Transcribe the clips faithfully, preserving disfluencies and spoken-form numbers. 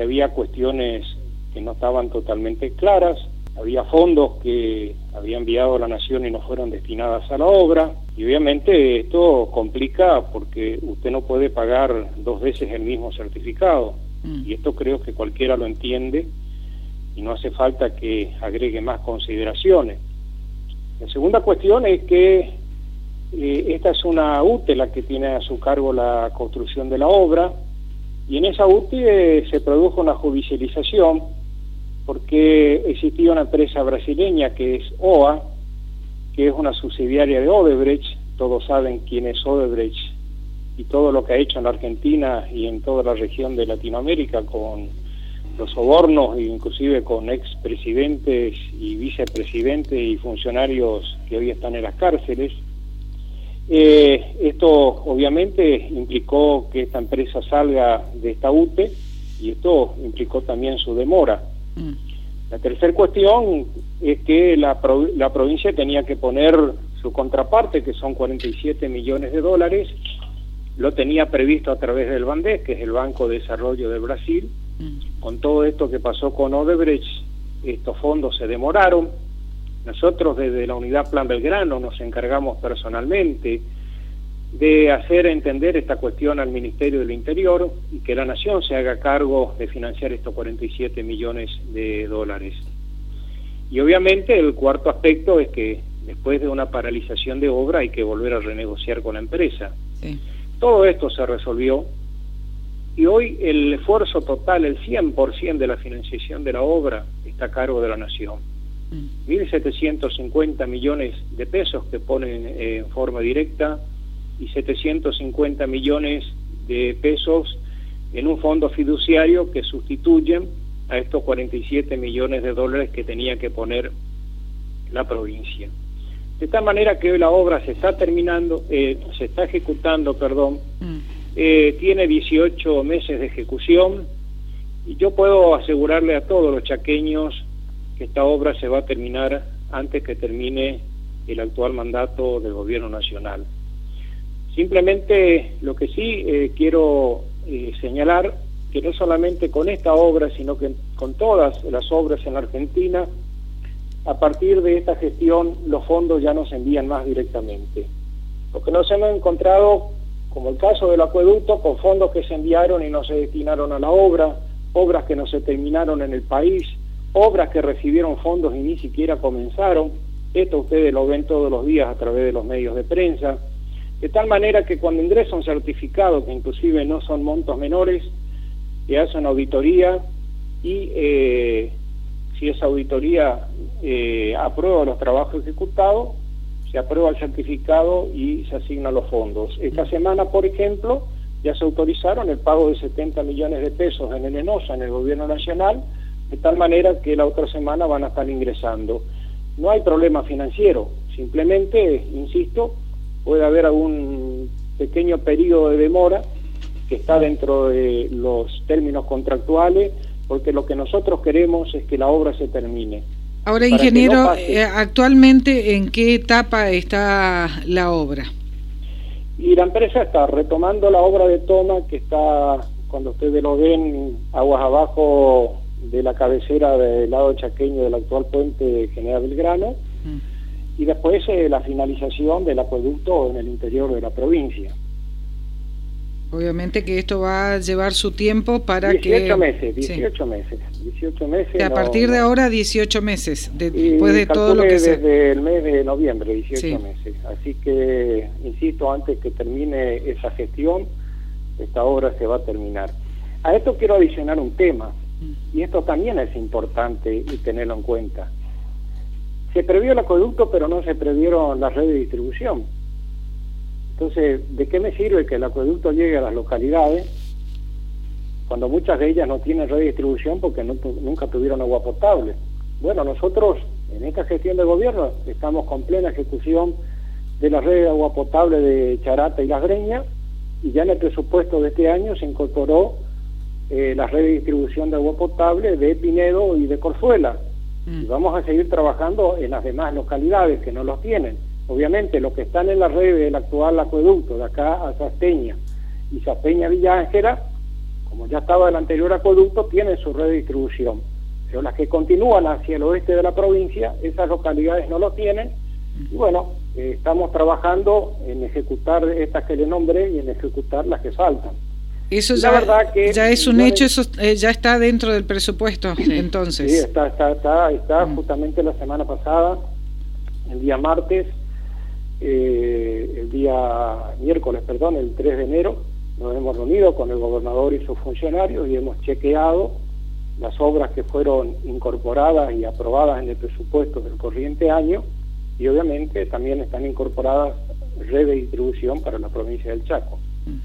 había cuestiones que no estaban totalmente claras, había fondos que había enviado la Nación y no fueron destinadas a la obra, y obviamente esto complica porque usted no puede pagar dos veces el mismo certificado, mm. y esto creo que cualquiera lo entiende, y no hace falta que agregue más consideraciones. La segunda cuestión es que eh, esta es una U T E la que tiene a su cargo la construcción de la obra, y en esa U T E eh, se produjo una judicialización porque existía una empresa brasileña que es O A, que es una subsidiaria de Odebrecht. Todos saben quién es Odebrecht y todo lo que ha hecho en la Argentina y en toda la región de Latinoamérica con los sobornos, inclusive con expresidentes y vicepresidentes y funcionarios que hoy están en las cárceles. Eh, esto obviamente implicó que esta empresa salga de esta U T E y esto implicó también su demora. Mm. La tercera cuestión es que la, la provincia tenía que poner su contraparte, que son cuarenta y siete millones de dólares, lo tenía previsto a través del BANDES, que es el Banco de Desarrollo de Brasil. Mm. Con todo esto que pasó con Odebrecht, estos fondos se demoraron. Nosotros desde la Unidad Plan Belgrano nos encargamos personalmente de hacer entender esta cuestión al Ministerio del Interior y que la Nación se haga cargo de financiar estos cuarenta y siete millones de dólares. Y obviamente el cuarto aspecto es que después de una paralización de obra hay que volver a renegociar con la empresa. Sí. Todo esto se resolvió y hoy el esfuerzo total, el cien por ciento de la financiación de la obra está a cargo de la Nación. mil setecientos cincuenta millones de pesos que ponen eh, en forma directa y setecientos cincuenta millones de pesos en un fondo fiduciario que sustituyen a estos cuarenta y siete millones de dólares que tenía que poner la provincia. De tal manera que hoy la obra se está terminando, eh, se está ejecutando, perdón, mm. eh, tiene dieciocho meses de ejecución y yo puedo asegurarle a todos los chaqueños que esta obra se va a terminar antes que termine el actual mandato del gobierno nacional. Simplemente lo que sí eh, quiero eh, señalar, que no solamente con esta obra, sino que con todas las obras en la Argentina, a partir de esta gestión los fondos ya no se envían más directamente. Porque nos hemos encontrado, como el caso del acueducto, con fondos que se enviaron y no se destinaron a la obra, obras que no se terminaron en el país, obras que recibieron fondos y ni siquiera comenzaron. Esto ustedes lo ven todos los días a través de los medios de prensa. De tal manera que cuando ingresa un certificado, que inclusive no son montos menores, se hace una auditoría y eh, si esa auditoría eh, aprueba los trabajos ejecutados, se aprueba el certificado y se asignan los fondos. Esta semana, por ejemplo, ya se autorizaron el pago de setenta millones de pesos en el ENOSA, en el Gobierno Nacional, de tal manera que la otra semana van a estar ingresando. No hay problema financiero, simplemente, insisto, puede haber algún pequeño periodo de demora que está dentro de los términos contractuales, porque lo que nosotros queremos es que la obra se termine. Ahora, ingeniero, no pase... ¿actualmente en qué etapa está la obra? Y la empresa está retomando la obra de toma, que está, cuando ustedes lo ven, aguas abajo de la cabecera del lado chaqueño del actual puente General Belgrano, mm. y después eh, la finalización del acueducto en el interior de la provincia. Obviamente que esto va a llevar su tiempo para dieciocho que... dieciocho meses, dieciocho sí. meses, dieciocho meses. A no, partir de no. ahora, dieciocho meses, de, después de todo lo que desde se... el mes de noviembre, dieciocho sí. meses. Así que, insisto, antes que termine esa gestión, esta obra se va a terminar. A esto quiero adicionar un tema, y esto también es importante y tenerlo en cuenta. Se previó el acueducto, pero no se previeron las redes de distribución. Entonces, ¿de qué me sirve que el acueducto llegue a las localidades cuando muchas de ellas no tienen red de distribución porque no, nunca tuvieron agua potable? Bueno, nosotros en esta gestión de gobierno estamos con plena ejecución de la red de agua potable de Charata y Las Greñas, y ya en el presupuesto de este año se incorporó eh, la red de distribución de agua potable de Pinedo y de Corzuela. Mm. Y vamos a seguir trabajando en las demás localidades que no los tienen. Obviamente los que están en la red del actual acueducto de acá a Sasteña y Sasteña Villa Ángela como ya estaba el anterior acueducto, tienen su red de distribución. Pero las que continúan hacia el oeste de la provincia, esas localidades no lo tienen. Y bueno, eh, estamos trabajando en ejecutar estas que le nombré y en ejecutar las que faltan. Eso ya, la verdad que ya es un hecho, eso eh, ya está dentro del presupuesto, entonces. Sí, está, está, está, está mm. justamente la semana pasada, el día martes, eh, el día miércoles, perdón, el tres de enero, nos hemos reunido con el gobernador y sus funcionarios y hemos chequeado las obras que fueron incorporadas y aprobadas en el presupuesto del corriente año, y obviamente también están incorporadas red de distribución para la provincia del Chaco.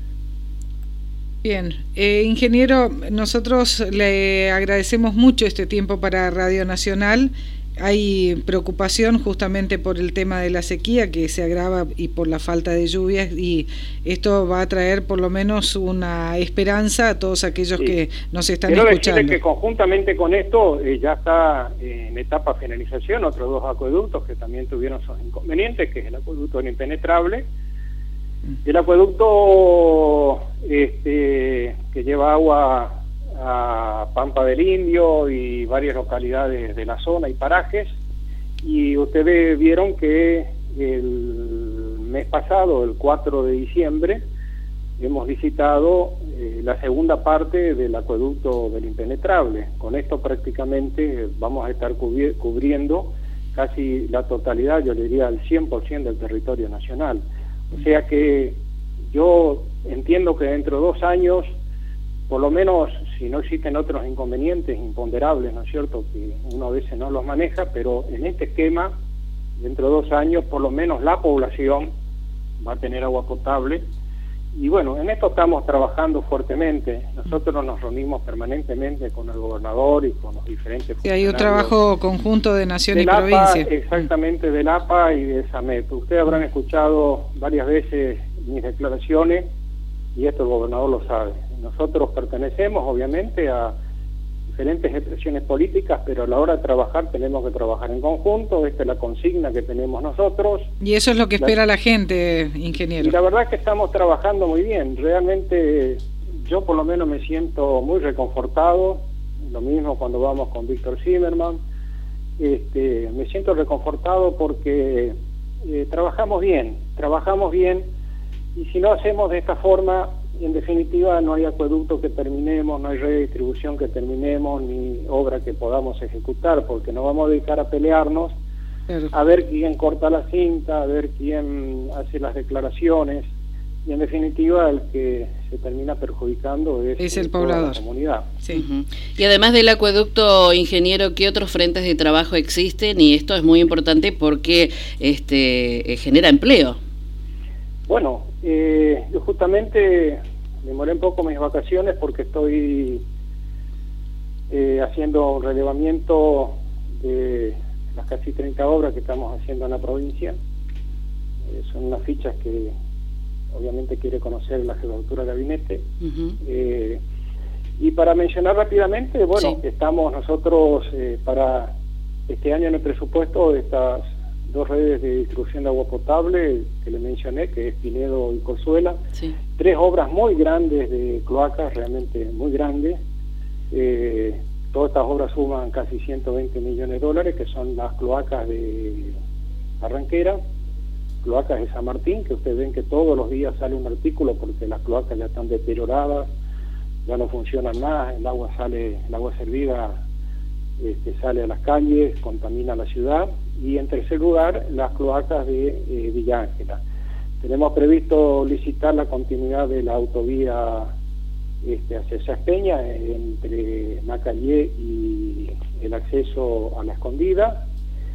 Bien, eh, ingeniero, nosotros le agradecemos mucho este tiempo para Radio Nacional. Hay preocupación justamente por el tema de la sequía que se agrava y por la falta de lluvias, y esto va a traer por lo menos una esperanza a todos aquellos sí. que nos están Quiero escuchando. Quiero decirle que conjuntamente con esto eh, ya está eh, en etapa finalización otros dos acueductos que también tuvieron sus inconvenientes, que es el acueducto del Impenetrable, el acueducto este, que lleva agua a Pampa del Indio y varias localidades de la zona y parajes, y ustedes vieron que el mes pasado, el cuatro de diciembre, hemos licitado eh, la segunda parte del acueducto del Impenetrable. Con esto prácticamente vamos a estar cubri cubriendo casi la totalidad, yo le diría el cien por ciento del territorio nacional. O sea que yo entiendo que dentro de dos años, por lo menos, si no existen otros inconvenientes imponderables, ¿no es cierto?, que uno a veces no los maneja, pero en este esquema, dentro de dos años, por lo menos la población va a tener agua potable. Y bueno, en esto estamos trabajando fuertemente. Nosotros nos reunimos permanentemente con el gobernador y con los diferentes funcionarios. Sí, hay un trabajo conjunto de nación y provincia. Exactamente, del A P A y de SAMEP. Ustedes habrán escuchado varias veces mis declaraciones y esto el gobernador lo sabe. Nosotros pertenecemos, obviamente, a diferentes expresiones políticas, pero a la hora de trabajar tenemos que trabajar en conjunto. Esta es la consigna que tenemos nosotros. Y eso es lo que espera la, la gente, ingeniero. Y la verdad es que estamos trabajando muy bien. Realmente yo por lo menos me siento muy reconfortado. Lo mismo cuando vamos con Víctor Zimmerman. Este, me siento reconfortado porque eh, trabajamos bien, trabajamos bien. Y si no hacemos de esta forma, en definitiva no hay acueducto que terminemos, no hay red de distribución que terminemos, ni obra que podamos ejecutar, porque nos vamos a dedicar a pelearnos, claro, a ver quién corta la cinta, a ver quién hace las declaraciones, y en definitiva el que se termina perjudicando es, es el poblador, la comunidad. Sí. Uh-huh. Y además del acueducto, ingeniero, ¿qué otros frentes de trabajo existen? Y esto es muy importante porque este genera empleo. Bueno, eh, yo justamente demoré un poco mis vacaciones porque estoy eh, haciendo un relevamiento de las casi treinta obras que estamos haciendo en la provincia. Eh, son unas fichas que obviamente quiere conocer la jefatura de gabinete. Uh-huh. eh, y para mencionar rápidamente, bueno, sí, estamos nosotros eh, para este año en el presupuesto de estas dos redes de distribución de agua potable que le mencioné, que es Pinedo y Corzuela, sí, tres obras muy grandes de cloacas, realmente muy grandes. Eh, todas estas obras suman casi ciento veinte millones de dólares, que son las cloacas de Barranquera, cloacas de San Martín, que ustedes ven que todos los días sale un artículo porque las cloacas ya están deterioradas, ya no funcionan más, el agua sale, el agua servida Este, sale a las calles, contamina la ciudad. Y en tercer lugar, las cloacas de eh, Villa Ángela. Tenemos previsto licitar la continuidad de la autovía este, hacia Saspeña, entre Macallé y el acceso a La Escondida.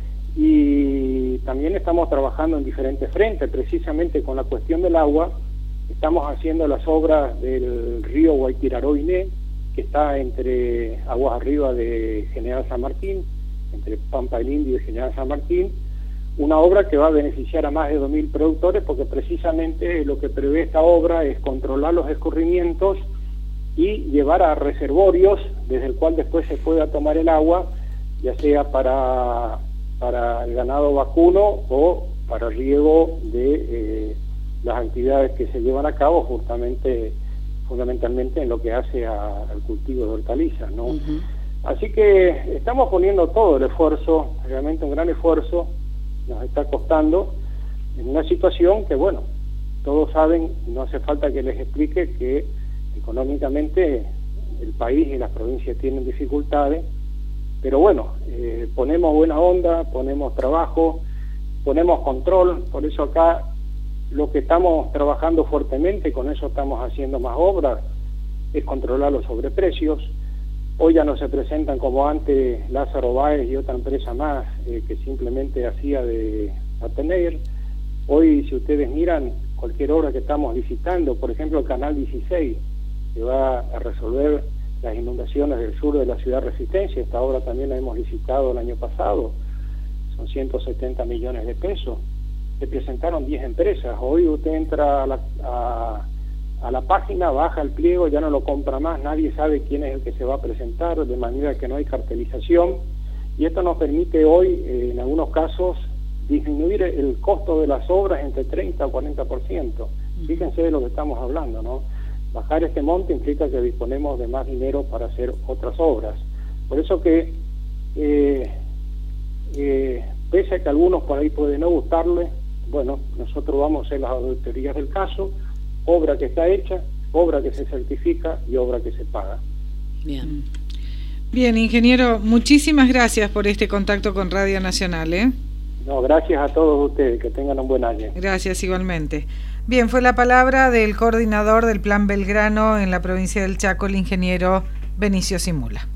Y también estamos trabajando en diferentes frentes, precisamente con la cuestión del agua. Estamos haciendo las obras del río Guayquiraroiné, que está entre aguas arriba de General San Martín, entre Pampa del Indio y General San Martín, una obra que va a beneficiar a más de dos mil productores, porque precisamente lo que prevé esta obra es controlar los escurrimientos y llevar a reservorios desde el cual después se pueda tomar el agua, ya sea para, para el ganado vacuno o para riego de eh, las actividades que se llevan a cabo justamente fundamentalmente en lo que hace a, al cultivo de hortalizas, ¿no? Uh-huh. Así que estamos poniendo todo el esfuerzo, realmente un gran esfuerzo, nos está costando, en una situación que, bueno, todos saben, no hace falta que les explique que económicamente el país y las provincias tienen dificultades, pero bueno, eh, ponemos buena onda, ponemos trabajo, ponemos control, por eso acá lo que estamos trabajando fuertemente, con eso estamos haciendo más obras, es controlar los sobreprecios. Hoy ya no se presentan como antes Lázaro Báez y otra empresa más eh, que simplemente hacía de atener. Hoy, si ustedes miran cualquier obra que estamos licitando, por ejemplo el Canal dieciséis, que va a resolver las inundaciones del sur de la ciudad Resistencia, esta obra también la hemos licitado el año pasado, son ciento setenta millones de pesos, se presentaron diez empresas. Hoy usted entra a la, a, a la página, baja el pliego, ya no lo compra más, nadie sabe quién es el que se va a presentar, de manera que no hay cartelización, y esto nos permite hoy, eh, en algunos casos, disminuir el costo de las obras entre treinta o cuarenta por ciento. Fíjense de lo que estamos hablando, ¿no? Bajar este monte implica que disponemos de más dinero para hacer otras obras. Por eso que, eh, eh, pese a que a algunos por ahí puede no gustarle, bueno, nosotros vamos a hacer las auditorías del caso, obra que está hecha, obra que se certifica y obra que se paga. Bien. Bien, ingeniero, muchísimas gracias por este contacto con Radio Nacional, ¿eh? No, gracias a todos ustedes, que tengan un buen año. Gracias, igualmente. Bien, fue la palabra del coordinador del Plan Belgrano en la provincia del Chaco, el ingeniero Benicio Simula.